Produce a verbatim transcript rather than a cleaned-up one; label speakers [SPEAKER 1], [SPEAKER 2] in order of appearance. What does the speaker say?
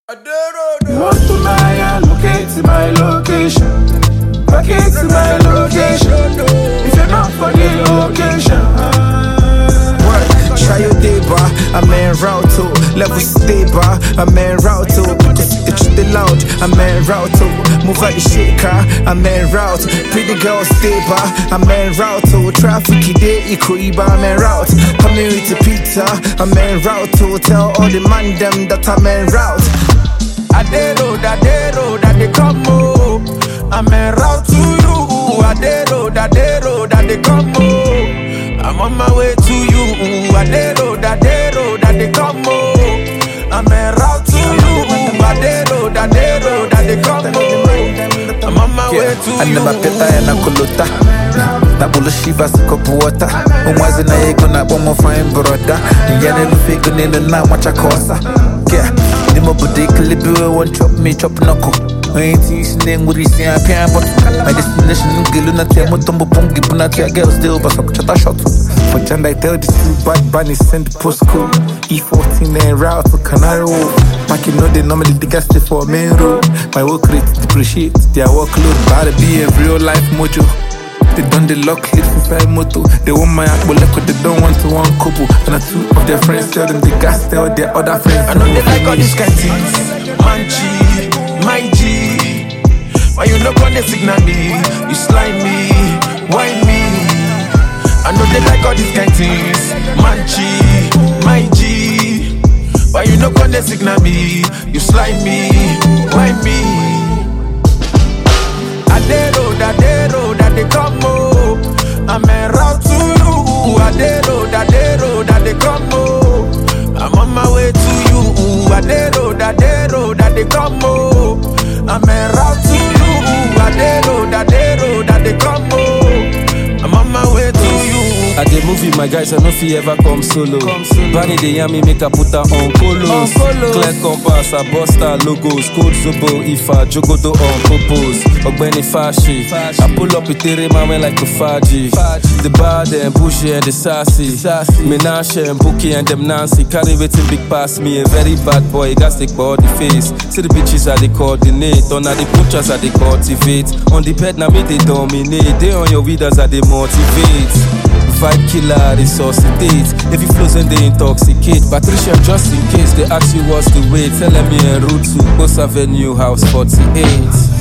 [SPEAKER 1] Want to my locate my location. Locate my location. If you're not for the location.
[SPEAKER 2] Try your day bar, I'm in route two. Level stay bar, I'm in route two. It's the loud, I'm in route two. Move out the shit car, I'm in route. Pretty girl stay bar, I'm in route two. Traffic day, equal bar, I'm in route. Coming with the pizza, I'm in route two. Tell all the man them that I'm in route.
[SPEAKER 1] I dey road, I dey road, I dey come oh. I'm en route to you. I dey road, I dey road, I dey come oh. I'm on my way to you. I dey road, I dey road, I dey come oh. I'm en route to you. I dey road, I dey road, I dey come oh. I'm on my way to you.
[SPEAKER 2] I never peta and I kulota. Na bulu shiva sikopu water. Umwazi na yego na bomo fine brother. Yane lufigu nino na macha kosa. Yeah, nimo bude kilibiwe one chop me chop noko. Ain't sing with this young piano. My destination Giluna Temo Tombo Pongi Punatia girls still but some chata shot. For Jan I tell this two bad bunny send postcode E fourteen and route to Canary Wharf. Back you know they normally the gas for main road. My work rate depreciate their workload. But to be a real life mojo. They done the lock lift inside moto. They want my apple but they don't want to one couple. And a two of their friends tell them the gas tell their other friends.
[SPEAKER 1] I know they like all these kind of things. Manchi, my G. Why you not gonna signal me? You slime me, whine me. I know they like all these kind of things. Manchi, my G. Why you not gonna signal me? You slime me, whine me. I dey road, I dey road, I dey come oh. I'm en route to you. I dey road, I dey road, I dey come oh. I'm on my way to you. I dey road, I dey road, I dey come oh. I'm en route to you. I dey road, I dey road, I dey come oh. I'm on my way to you.
[SPEAKER 3] I dey movie my guys, I no fit ever come solo. Bunny dey yarn me make I put her on colos. Clear compass, I bust her logos. Code Zobo, Ifa, Jogodo on purpose. Ogbeni Fashi, I pull up with Tere Mame like a Faji. The bad and bushy and the sassy. Menashe and Bookie and them Nancy. Carry waiting big pass me, a very bad boy. Got stick body face. See the bitches I they coordinate. On the butchers I they cultivate. On the bed now me they dominate. They on your readers I they motivate. Vibe killer, resuscitate. If you flows and they intoxicate. Patricia, just in case they ask you what's the way, tell me en route to Coast Avenue, house forty-eight.